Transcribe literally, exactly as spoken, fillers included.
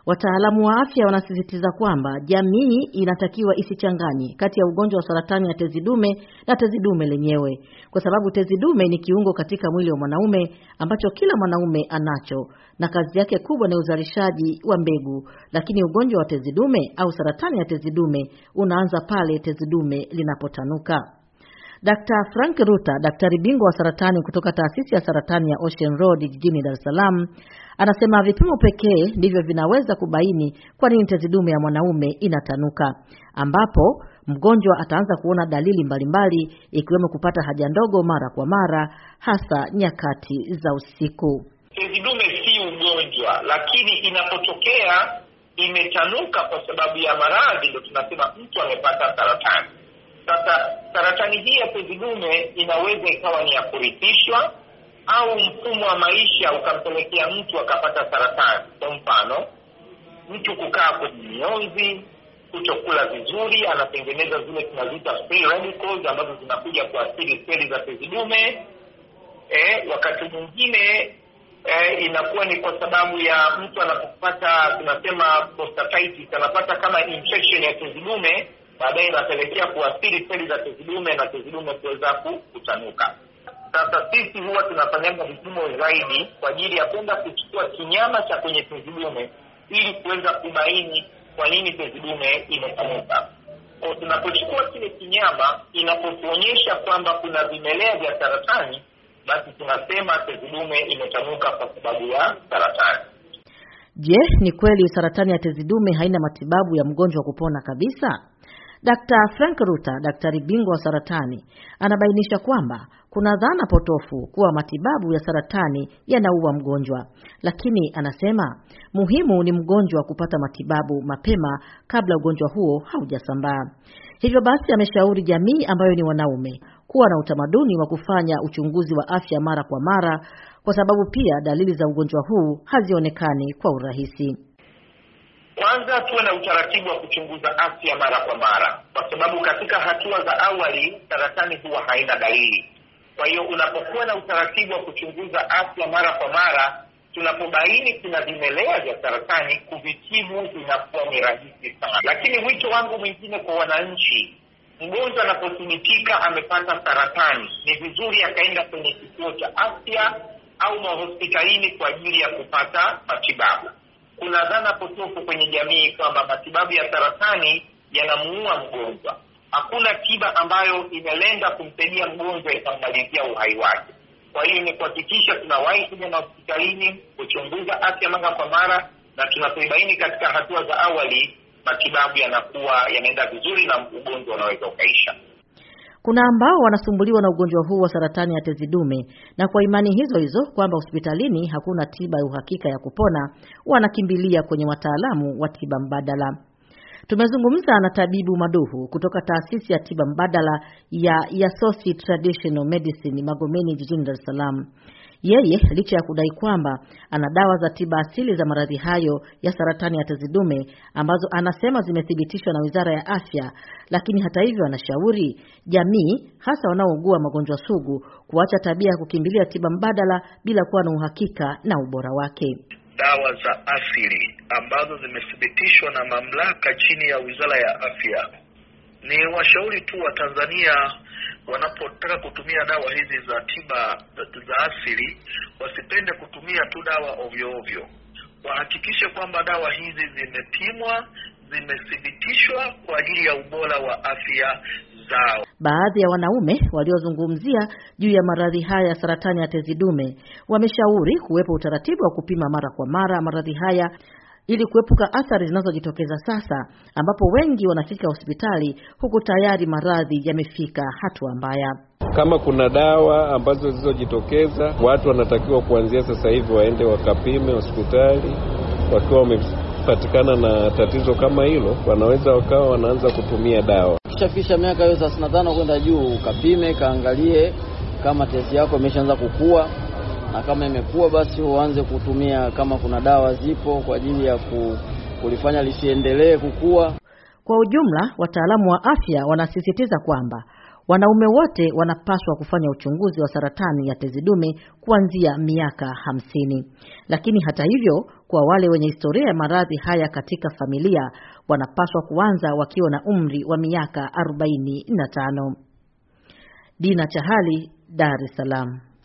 Wataalamu wa afya wanasisitiza kwamba jamii inatakiwa isichanganye kati ya ugonjwa wa saratani ya tezi dume na tezi dume lenyewe, kwa sababu tezi dume ni kiungo katika mwili wa mwanaume ambacho kila mwanaume anacho na kazi yake kubwa ni uzalishaji wa mbegu, lakini ugonjwa wa tezi dume au saratani ya tezi dume unaanza pale tezi dume linapotanuka. Daktari Frank Ruta, daktari bingwa wa saratani kutoka taasisi ya saratani ya Ocean Road jijini Dar es Salaam, anasema vipimo pekee ndivyo vinaweza kubaini kwa nini tezi dume ya mwanaume inatanuka, ambapo mgonjwa ataanza kuona dalili mbalimbali ikiwemo kupata haja ndogo mara kwa mara, hasa nyakati za usiku. Tezi dume si ugonjwa, lakini inapotokea imetanuka kwa sababu ya maradhi ndio tunasema mtu amepata saratani. Sasa saratani hii ya tezi dume inaweza ikawa ni ya kurithishwa au mfumo wa maisha ukampelekea mtu akapata saratani. Kwa mfano, mtu kukaa kwenye mionzi, kutokula vizuri, anatengeneza zile tunaziita free radicals ambazo zinakuja kuathiri seli za tezi dume. Eh, wakati mwingine eh, inakuwa ni kwa sababu ya mtu anapopata tunasema prostatitis, anapata kama infection ya tezi dume, baadaye inapelekea kuathiri seli za tezi dume na tezi dume kuweza kutanuka. Sasa sisi huwa tunafanya vipimo zaidi kwa ajili ya kwenda kuchukua kinyama cha kwenye tezi dume ili kuweza kubaini kwa nini tezi dume imetanuka. Kwa tunapochukua kile kinyama, inapotuonyesha kwamba kuna vimelea vya saratani, basi tunasema tezi dume imetanuka kwa sababu ya saratani. Je, ni kweli saratani ya tezi dume haina matibabu ya mgonjwa kupona kabisa? Daktari Frank Ruta, daktari bingwa wa saratani, anabainisha kwamba kuna dhana potofu kuwa matibabu ya saratani yanaua mgonjwa, lakini anasema muhimu ni mgonjwa kupata matibabu mapema kabla ugonjwa huo haujasambaa. Hivyo basi ameshauri jamii ambayo ni wanaume kuwa na utamaduni wa kufanya uchunguzi wa afya mara kwa mara, kwa sababu pia dalili za ugonjwa huu hazionekani kwa urahisi. Kwanza tuwe na utaratibu wa kuchunguza afya mara kwa mara, kwa sababu katika hatua za awali saratani huwa haina dalili. Kwa hiyo unapokuwa na utaratibu wa kuchunguza afya mara kwa mara, tunapobaini kuna vimelea vya saratani, kuvitibu inakuwa ni rahisi sana. Lakini wito wangu mwingine kwa wananchi, mgonjwa anapothibitika amepata saratani, ni vizuri akaenda kwenye kituo cha afya au mahospitalini kwa ajili ya kupata matibabu. Kuna dhana potofu kwenye jamii kwamba matibabu ya saratani yanamuua mgonjwa. Hakuna tiba ambayo imelenga kumsaidia mgonjwa ikamalizia uhai wake. Kwa hiyo ni kuhakikisha tunawahi kuja na hospitalini kuchunguza afya mara kwa mara, na tunapoibaini katika hatua za awali, matibabu yanakuwa yanaenda vizuri na ugonjwa unaweza ukaisha. Kuna ambao wanasumbuliwa na ugonjwa huu wa saratani ya tezi dume, na kwa imani hizo hizo kwamba hospitalini hakuna tiba ya uhakika ya kupona, wanakimbilia kwenye wataalamu wa tiba mbadala. Tumezungumza na Tabibu Maduhu kutoka taasisi ya tiba mbadala ya Yasosi Traditional Medicine Magomeni jijini Dar es Salaam. Yeye licha ya kudai kwamba ana dawa za tiba asili za maradhi hayo ya saratani ya tezi dume ambazo anasema zimethibitishwa na Wizara ya Afya, lakini hata hivyo anashauri jamii hasa wanaougua magonjwa sugu kuacha tabia ya kukimbilia tiba mbadala bila kuwa na uhakika na ubora wake. Dawa za asili ambazo zimethibitishwa na mamlaka chini ya Wizara ya Afya, ni washauri tu wa Tanzania wanapotaka kutumia dawa hizi za tiba za asili wasipende kutumia tu dawa ovyo ovyo. Wahakikishe kwamba dawa hizi zimepimwa, zimethibitishwa kwa ajili ya ubora wa afya zao. Baadhi ya wanaume waliozungumzia juu ya maradhi haya ya saratani ya tezi dume wameshauri kuwepo utaratibu wa kupima mara kwa mara maradhi haya ili kuepuka athari zinazojitokeza sasa, ambapo wengi wanafika hospitali huku tayari maradhi yamefika hatua mbaya. Kama kuna dawa ambazo zilizojitokeza, watu wanatakiwa kuanzia sasa hivi waende wakapime hospitali. Wakiwa wamepatikana na tatizo kama hilo, wanaweza wakawa wanaanza kutumia dawa. Kisha miaka hiyo thelathini na tano kwenda juu, ukapime, kaangalie kama tezi yako imeshaanza kukua, na kama imekuwa basi uanze kutumia kama kuna dawa zipo kwa ajili ya kulifanya lisiendelee kukua. Kwa ujumla, wataalamu wa afya wanasisitiza kwamba Wanaume wote wanapaswa kufanya uchunguzi wa saratani ya tezi dume kuanzia miaka hamsini. Lakini hata hivyo, kwa wale wenye historia ya maradhi haya katika familia, wanapaswa kuanza wakiwa na umri wa miaka arobaini na tano. Dina Chahali, Dar es Salaam.